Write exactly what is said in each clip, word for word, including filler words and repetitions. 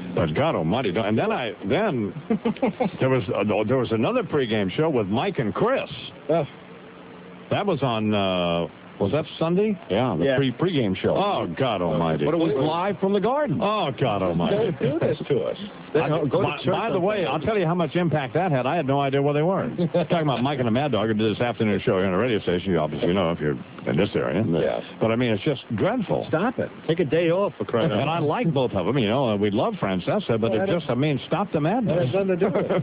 But God Almighty, and then I then there was uh, there was another pregame show with Mike and Chris. Oh. That was on. Uh, Was that Sunday? Yeah, the yeah. pre pregame show. Oh, God Almighty. But it was live from the Garden. Oh, God Almighty. Don't do this to us. I, by, by the way, I'll tell you how much impact that had. I had no idea where they were. Talking about Mike and the Mad Dog, who did this afternoon show here on the radio station. You obviously know if you're in this area. Yeah. But, I mean, it's just dreadful. Stop it. Take a day off for crying out loud. And I like both of them, you know. We love Francesa, but Well, it just, I mean, stop the madness. That has nothing to do with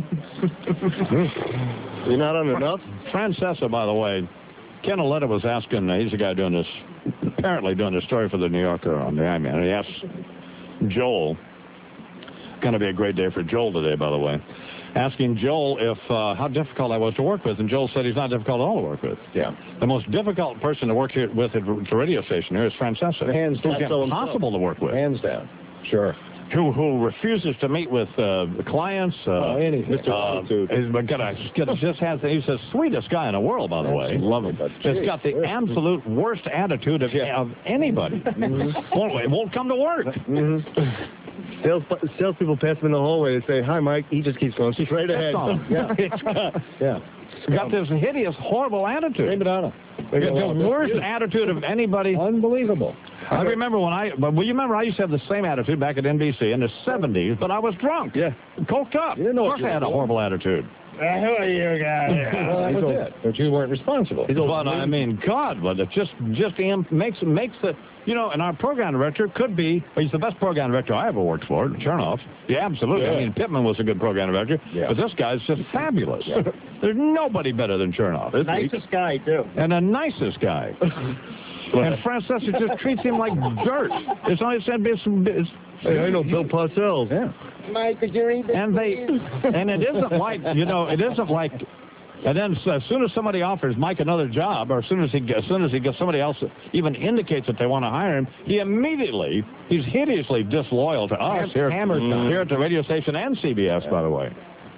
it. You're not on enough? Francesa, by the way, Ken Aletta was asking, uh, he's the guy doing this, apparently doing this story for the New Yorker on the I-Man, and he asked Joel, going to be a great day for Joel today, by the way, asking Joel if, uh, how difficult I was to work with, and Joel said he's not difficult at all to work with. Yeah. The most difficult person to work here with at the radio station here is Francesa. Hands down. Who's impossible to work with. Hands down. Sure. Who, who refuses to meet with uh, the clients. Uh, Oh, anything. Mister Uh, is, but gotta, just has, he's the sweetest guy in the world, by the way. Love him. But He's got the absolute worst attitude of, of anybody. Mm-hmm. won't, won't come to work. Mm-hmm. Sales, salespeople pass him in the hallway and say, "Hi, Mike." He just keeps going straight ahead. Yeah. It's got, yeah. He's got this hideous, horrible attitude. Blame it on him. The worst attitude of anybody. Unbelievable. I remember when I, but well, you remember I used to have the same attitude back at N B C in the seventies, but I was drunk. Yeah. Coked up. You didn't know of course I had a horrible attitude. Uh, who are you guys? Well, that was it. But you weren't responsible. But I mean, God, but it just just makes makes the, you know, and our program director could be, well, he's the best program director I ever worked for, Chernoff. Yeah, absolutely. Yeah. I mean, Pittman was a good program director, yeah. but this guy's just fabulous. Yeah. There's nobody better than Chernoff. Nicest guy, too. And the nicest guy. And Francesa just treats him like dirt. It's only said it's, it's Hey, I know Bill Parcells. Yeah. Mike, could you read this? And they, and it isn't like, you know, it isn't like, and then as soon as somebody offers Mike another job, or as soon as he, as soon as he gets somebody else that even indicates that they want to hire him, he immediately, he's hideously disloyal to us here, mm, here at the radio station and C B S, yeah. By the way.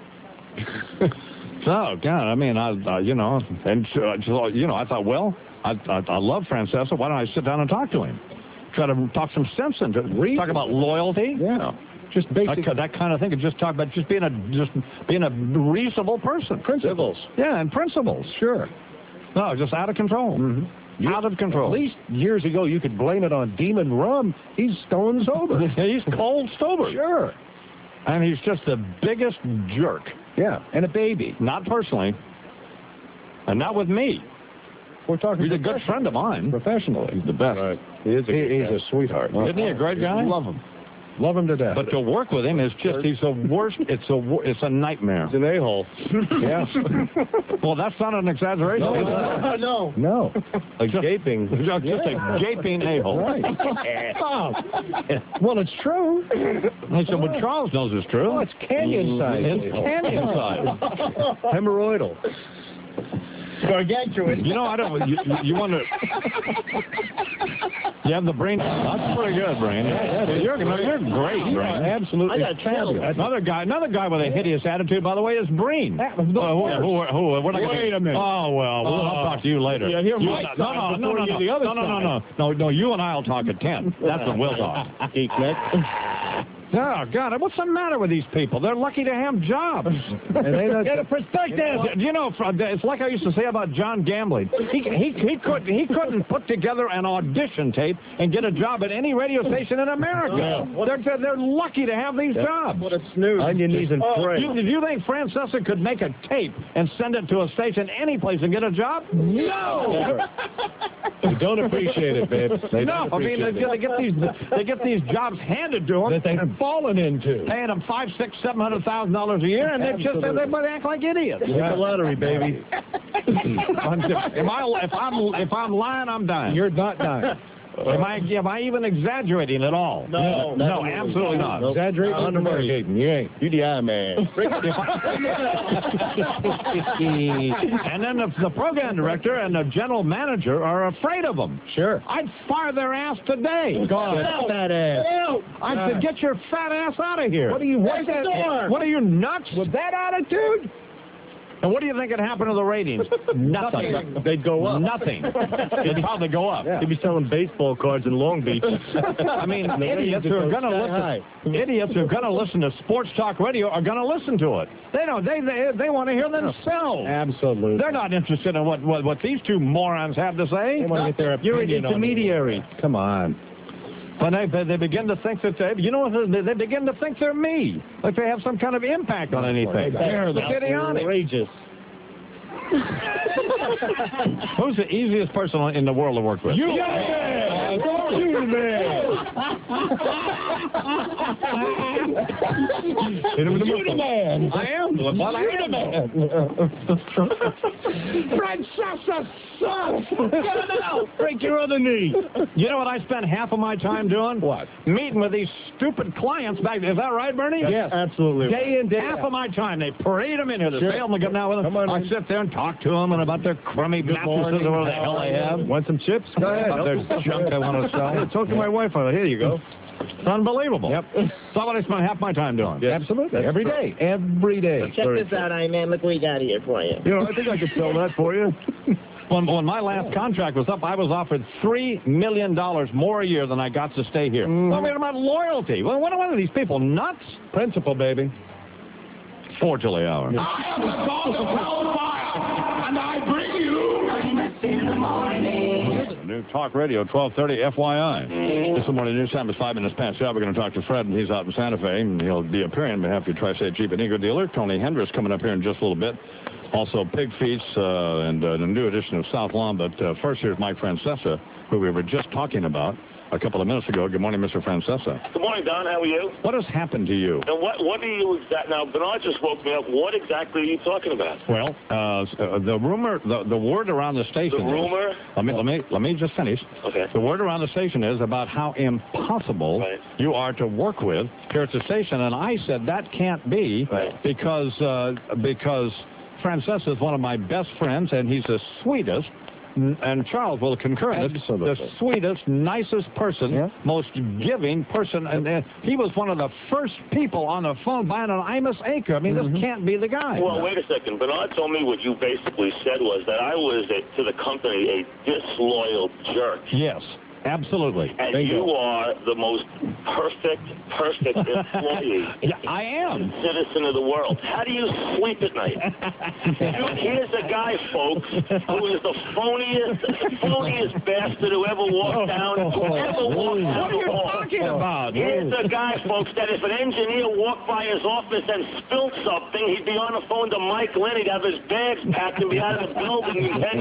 So, God, I mean, I, uh, you know, and uh, you know, I thought, well, I, I, I love Francesa. Why don't I sit down and talk to him? Try to talk some sense into it. Talk about loyalty. Yeah. Just basic. That, that kind of thing. And just talk about just being a just being a reasonable person. Principles. Yeah, and principles. Sure. No, just out of control. Mm-hmm. Out of control. At least years ago, you could blame it on Demon Rum. He's stone sober. He's cold sober. Sure. And he's just the biggest jerk. Yeah, and a baby. Not personally. And not with me. We're talking. He's a good friend of mine. Professionally. He's the best. Right. He is a he, he's guy. a sweetheart. Isn't he a great guy? Love him. Love him to death. But to work with him is just, he's the worst. It's a, it's a nightmare. He's an a-hole. Yeah. Well, that's not an exaggeration. No. No. No. no. A just, gaping. Just yeah. a gaping a-hole. Right. Oh. Well, it's true. I said, well, Charles knows it's true. Oh, it's canyon size. It's canyon size. Hemorrhoidal. Gargantuan. You know, I don't. You, you want to. You have the brain. That's pretty good, Brain. Yeah, yeah, you're, you're great, Brain. Absolutely. I got fabulous. Another guy, another guy with a hideous attitude, by the way, is Breen. That was the uh, who, who, who, we're not Wait gonna, a minute. Oh well, we'll uh, I'll talk to you later. Yeah, hear you, my no, side no, no, no, before no, you the other no, no, no, side. no, no, no, you and I'll talk at ten. That's when we'll talk. Geek neck. Oh, God, what's the matter with these people? They're lucky to have jobs. And they don't get a perspective. You know, it's like I used to say about John Gambling. He, he, he, couldn't, he couldn't put together an audition tape and get a job at any radio station in America. No. They're, they're, they're lucky to have these yeah. jobs. What a snooze. On your knees and oh, pray. Do you think Francesa could make a tape and send it to a station any place and get a job? No! They don't appreciate it, babe. They no, I mean, they, they, get these, they get these jobs handed to them. That they've fallen into. Paying them five, six, seven hundred thousand dollars a year, and they just they, they act like idiots. It's a lottery, baby. Am I, if I'm if I'm lying, I'm dying. You're not dying. Am I am I even exaggerating at all? No, no, no absolutely not. No. Exaggerating, undermarketing. You ain't. You the eye man. And then the, the program director and the general manager are afraid of them. Sure. I'd fire their ass today. God, fat ass. I said, get your fat ass out of here. What are you? What, what are you, nuts? With that attitude? And what do you think would happen to the ratings? Nothing. They'd go up. Nothing. They'd probably go up. He'd be selling baseball cards in Long Beach. I mean, idiots who are going to listen, idiots who are going to listen to sports talk radio are going to listen to it. They don't. They they, they want to hear themselves. Absolutely. They're not interested in what, what what these two morons have to say. They want to get their You're an opinion on it. intermediary. Come on. When they, they, they begin to think that they, you know, they, they begin to think they're me, like they have some kind of impact on anything. They're It's idiotic. outrageous. Who's the easiest person in the world to work with? You man! You man! Hit him in the You the mouth. man. I am. Well, I You the am. man. Francesca sucks. Get him out. Break your other knee. You know what I spend half of my time doing? What? Meeting with these stupid clients back there. Is that right, Bernie? Yes, absolutely. Day in, day Half of my time, they parade them in here. They Sure. say, I'm going to get down with them. Come on I in. sit there and talk to them and about their crummy mattresses or whatever the hell they have. Want some chips? Go ahead. About their junk they want to sell. Hey, talk to my wife on it. Here you go. It's unbelievable. Yep. That's what I spend half my time doing. Yes. Absolutely. Every day. Every day. Check this out, I man. Look what we got here for you. You know, I think I could sell that for you. When, when my last contract was up, I was offered three million dollars more a year than I got to stay here. Mm. Well, I mean, about loyalty. Well, what are these people, nuts? Principal, baby. Four till the hour. I am the God of hellfire, and I bring you Christmas in the morning. New Talk Radio, twelve thirty F Y I. This morning news time is five minutes past seven. We're going to talk to Fred, and he's out in Santa Fe, and he'll be appearing on behalf of your Tri-State Jeep and Eagle dealer. Tony Hendricks coming up here in just a little bit. Also, Pig Feets uh, and uh, the new edition of South Lawn. But uh, first, here's Mike Francesa, who we were just talking about a couple of minutes ago. Good morning, Mister Francesa. Good morning, Don. How are you? What has happened to you? And what what are you exact? Now, Bernard just woke me up. What exactly are you talking about? Well, uh, the rumor, the, the word around the station. The is- rumor? let me let me let me just finish. Okay. The word around the station is about how impossible Right. you are to work with here at the station, and I said that can't be Right. because uh, because Francesa is one of my best friends, and he's the sweetest. n- And Charles will concur in this. Absolutely. The sweetest, nicest person, Yeah. most giving person, and uh, he was one of the first people on the phone buying an Imus acre. I mean, Mm-hmm. this can't be the guy. Well, wait a second. Bernard told me what you basically said was that I was, a, to the company, a disloyal jerk. Yes, absolutely. And Bingo. you are the most perfect, perfect employee. Yeah, I am. Citizen of the world. How do you sleep at night? Dude, here's a guy, folks, who is the phoniest, the phoniest bastard who ever walked down, who ever walked down What are you the hall. talking about? Here's a guy, folks, that if an engineer walked by his office and spilled something, he'd be on the phone to Mike Lynn. He'd have his bags packed and be out of the building in ten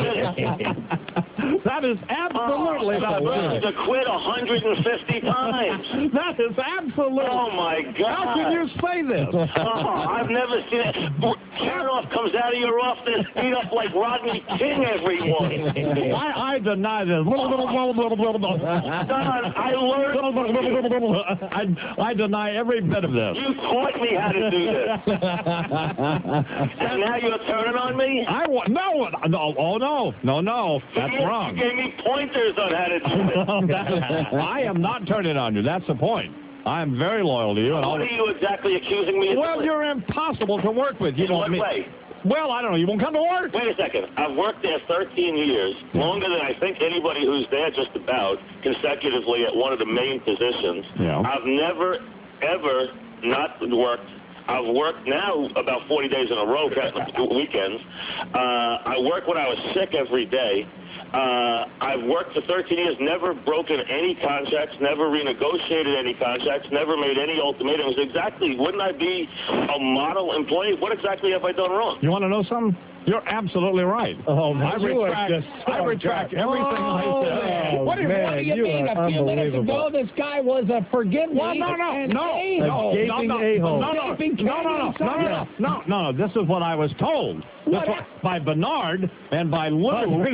minutes. That is absolutely not true. To quit one hundred fifty times. That is absolutely. Oh, my God. How can you say this? Oh, I've never seen it. Chernoff comes out of your office beat up like Rodney King every morning. I, I deny this. Don, I learned. I, I deny every bit of this. You taught me how to do this. And now you're turning on me? I want no, no, oh no, no, no, that's You wrong. gave me pointers on how to do this. I am not turning on you. That's the point. I am very loyal to you, and What I'll. are you exactly accusing me of Well, doing? you're impossible to work with. You In don't what mean. way? Well, I don't know. You won't come to work. Wait a second. I've worked there thirteen years, longer than I think anybody who's there just about consecutively at one of the main positions. Yeah. I've never, ever not worked. I've worked now about forty days in a row, counting weekends. Uh, I work when I was sick every day. Uh, I've worked for thirteen years, never broken any contracts, never renegotiated any contracts, never made any ultimatums. Exactly, wouldn't I be a model employee? What exactly have I done wrong? You want to know something? You're absolutely right. Oh, man, I you are retract, just- I retract oh, everything I said. oh, What do, man, what do you, you mean? are A few minutes unbelievable. ago, this guy was a forgive me. Well, no, no, an no, a-hole. no, A no, gaping no, a-hole. no, no, no, Gaping no, no, no, no, no, no, no, no, this is what I was told. This What? was by Bernard and by Lou.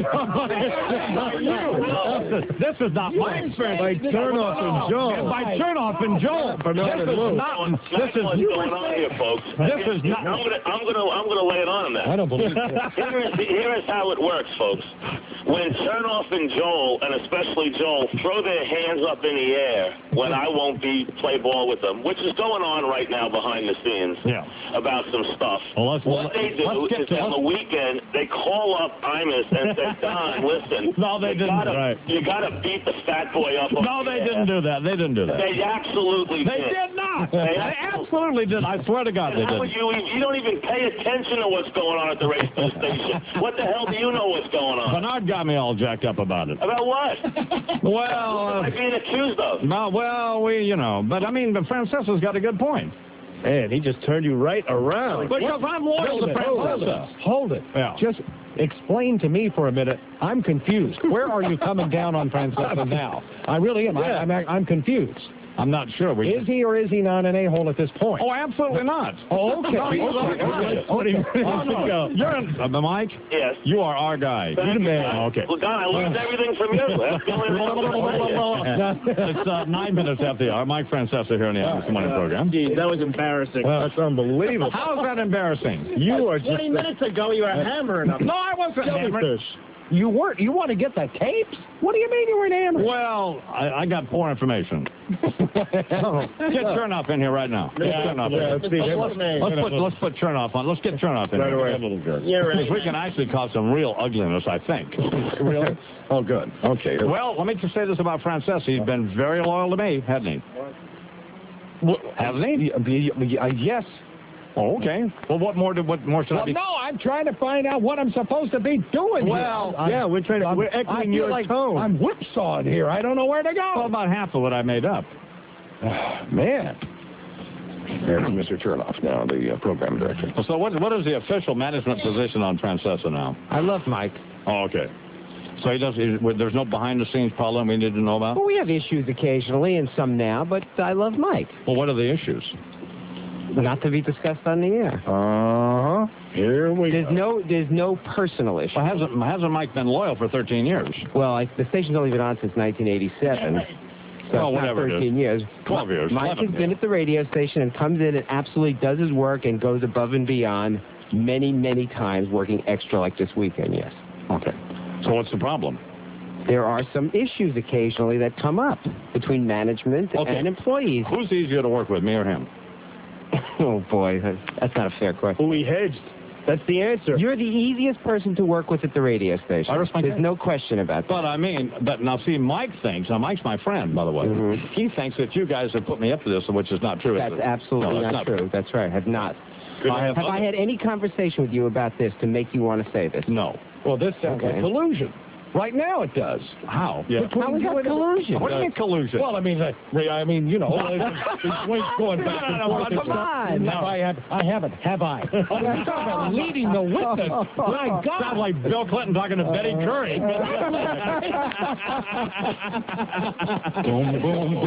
This is not my experience. By Chernoff and Joe. And by Chernoff and Joel. Bernard This and Lou. is not. That's This is. what's going on here, folks. This is not. I'm gonna, I'm gonna, I'm gonna lay it on him now. I don't believe it. Here is, here is how it works, folks. when Chernoff and Joel, and especially Joel, throw their hands up in the air when I won't be play ball with them, which is going on right now behind the scenes Yeah. about some stuff. Well, let's- what they do let's get is to- on the weekend, they call up Imus and say, Don, listen, No, they you didn't. Gotta, Right. You got to beat the fat boy up. on No, the they air." didn't do that. They didn't do that. They absolutely They did. did not. They They absolutely did. I swear to God, they How would did. you, you don't even pay attention to what's going on at the radio station. What the hell do you know what's going on? Bernard got me all jacked up about it. About what? Well, What am I uh, being accused of? no, well, we, you know, but I mean, Francesca's got a good point. Man, he just turned you right around. Because I'm loyal to Hold it. Francesca. Hold it. Yeah. Just explain to me for a minute. I'm confused. Where are you coming down on Francesca now? I really am. I, I'm, I'm confused. I'm not sure. We Is he or is he not an a-hole at this point? Oh, absolutely not. Oh, okay. No, he's Okay. okay. What do you Oh, no. You're in, uh, Mike, Yes. you are our guy. Thank You're the you, man. Don. Okay. Well, Don, I learned everything from you. That's the only reason. It's uh, nine minutes after the hour. Mike Francesa here in the This Morning program. Geez, that was embarrassing. That's unbelievable. How is that embarrassing? You are just twenty minutes ago, you were hammering them. No, I wasn't hammering. jellyfish. You weren't. You want to get the tapes? What do you mean you were enamored? Well, I, I got poor information. Get Chernoff in here right now. Get Chernoff Yeah, in. let's see. Let's, let's put let's put Chernoff on. Let's get Chernoff in Right here. away. You're Because right. we can actually cause some real ugliness, I think. Really? Oh, good. Okay. Well, let me just say this about Francesa. He's been very loyal to me, hasn't he? Hasn't he? Y- y- y- Yes. Oh, okay. Well, what more? Did, what more should I Well, be? no, I'm trying to find out what I'm supposed to be doing here. Well, I'm- yeah, we're trying to- I'm- we're echoing I feel your like tone. I'm whipsawed here. I don't know where to Well, go. about half of what I made up. Man. There's Mister Chernoff now, the uh, program director. So what what is the official management position on Francesa now? I love Mike. Oh, okay. So he does. He, there's no behind-the-scenes problem we need to know about. Well, we have issues occasionally and some now, but I love Mike. Well, what are the issues? Not to be discussed on the air. Uh-huh. Here we There's go. no there's no personal issue. Well, hasn't hasn't Mike been loyal for thirteen years? Well, I, the station's only been on since nineteen eighty-seven. So Well, it's not whatever it is. thirteen years. twelve years. Mike eleven has been years. at the radio station and comes in and absolutely does his work and goes above and beyond many, many times, working extra like this weekend, yes. Okay. So what's the problem? There are some issues occasionally that come up between management Okay. and employees. Who's easier to work with, me or him? Oh, boy, that's, that's not a fair question. We hedged. That's the answer. You're the easiest person to work with at the radio station. I respect There's that. no question about that. But I mean, but now see, Mike thinks. Now Mike's my friend, by the way. Mhm. He thinks that you guys have put me up to this, which is not true. is That's it? absolutely No, not, that's true. That's right. Have not. Good. I have Have I other- had any conversation with you about this to make you want to say this? No. Well, this sounds Okay. like collusion. Right now it does. How? Yeah. How is that collusion? What do you mean collusion? Well, I mean, uh, I mean, you know, it's, it's ways going back and No, no, no, forth. and come stuff. on. Have I have I haven't have I? I'm talking about leading the witness. My God. Sounds like Bill Clinton talking to Betty Curry. boom, boom,